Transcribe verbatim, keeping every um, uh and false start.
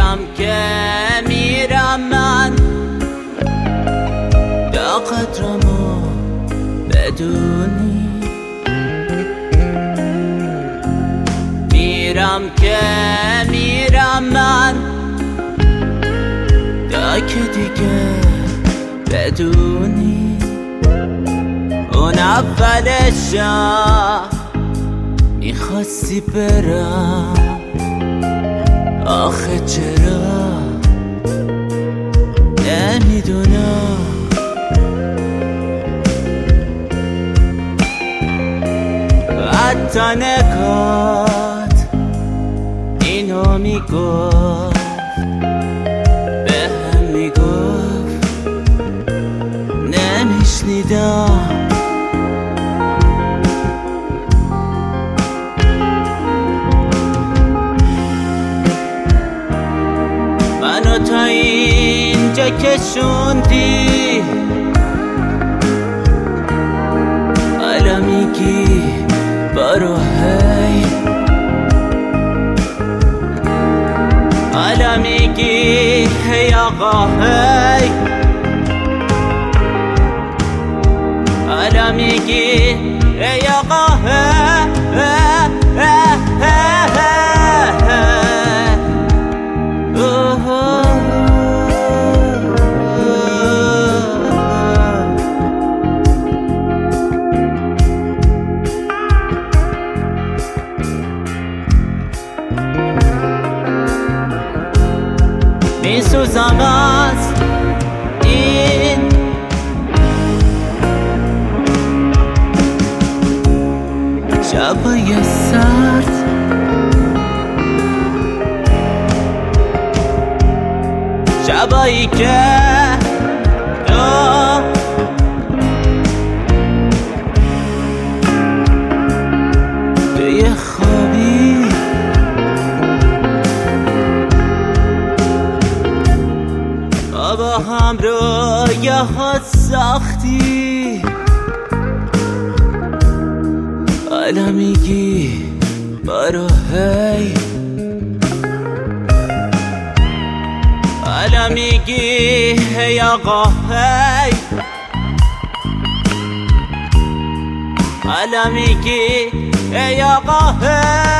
میرم که میرم من تا قدرمو بدونی، میرم که میرم من تا که دیگه بدونی اون اولشم میخواستی برم، آخه چرا نمیدونم. حتی نگات اینو میگفت، به هم میگفت نمیشنیدم. منو تا اینجا کشوندی، حالا میگی برو هی، حالا میگی هی آقا هی، حالا میگی هی آقا هی هی هی هی. میسوزم از این شبای سرد، شبایی که تو توی خوابی با هم رویه ها ساختی، حالا میگی برو هی، حالا میگی هی آقا هی، حالا میگی هی آقا هی.